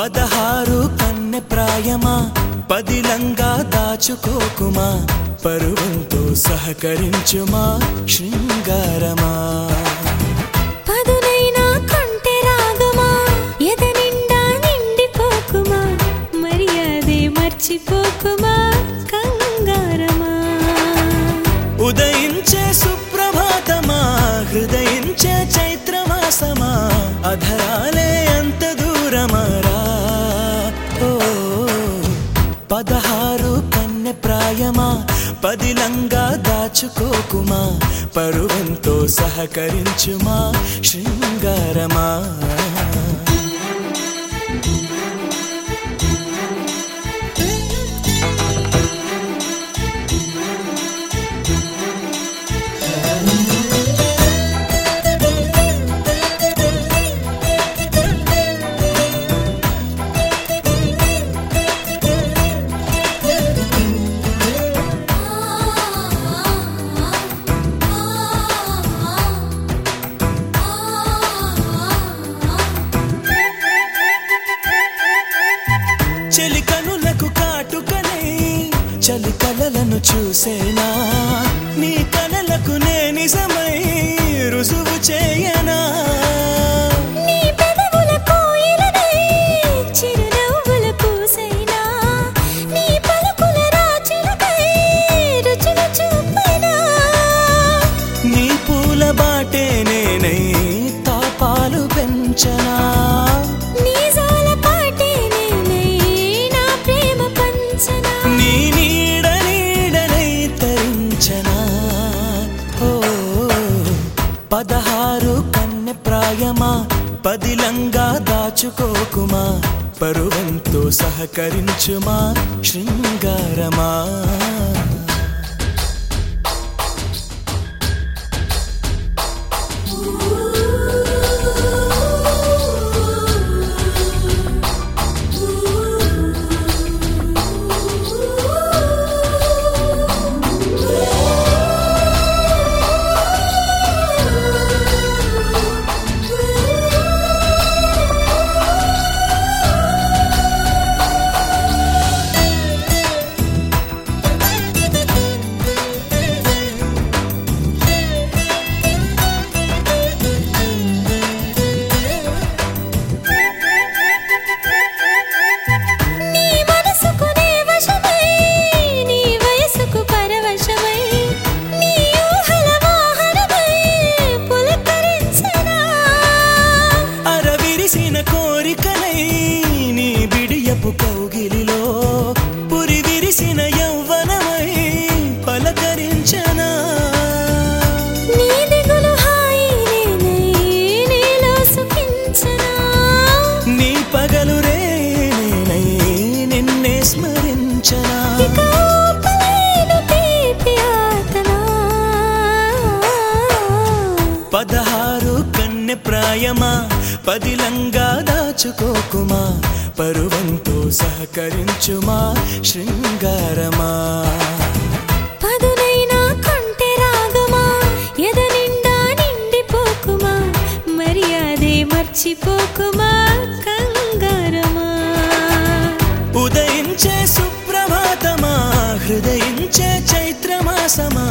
16 కన్నె ప్రాయమా పదిలంగా దాచుకోకుమా పరువంతో సహకరించుమా శృంగారమా పదునైనా కంటే రాగమా ఎద నిండా నిండిపోకుమా మర్యాదే మర్చిపోకుమా కంగారమా ఉదయించే సుప్రభాతమా హృదయించే చైత్రమాసమా అధరాలే అంత దూరమరా 16 కన్నె ప్రాయమా పదిలంగా దాచుకోకుమా పరువంతో సహకరించుమా శృంగారమా చెలి కనులకు కాటుకనై చలి కలలను చూసేనా నీ కలలకు నే నిజమై రుజువు చేయనా నీ పెదవుల కోయిలనై చిరునవ్వుల పూసైనా నీ పలుకుల రాచిలకై రుచులు చూపైనా నీ పూల బాటే నేనై తాపాలు పెంచనా నీ జోల పాటే నేనై నా ప్రేమ పంచనా నీ నీడ నీడనై తరించనా 16 కన్నె ప్రాయమా పదిలంగా దాచుకోకుమా పరువంతో సహకరించుమా శృంగారమా నీ మనసుకు నే వశమై నీ వయసుకు పరవశమై నీ ఊహల వాహనమై పులకరించనా అరవిరిసిన కోరికనై నీ బిడియపు కౌగిలిలో పురి విరిసిన యౌవనమై పలకరించనా నీ దిగులు హాయి నేనై నీలో సుఖించనా నీ పగలు రే నేనై నిన్నే స్మరించనా ఇక ఆపలేను తీపి ఆతనా 16 కన్నె ప్రాయమా పదిలంగా దాచుకోకుమా పరువంతో సహకరించుమా శృంగారమా పదునైనా కంటే రాగమా ఎద నిండా నిండిపోకుమా మర్యాదే మర్చిపోకుమా కంగారమా ఉదయించే సుప్రభాతమా హృదయించే చైత్రమాసమా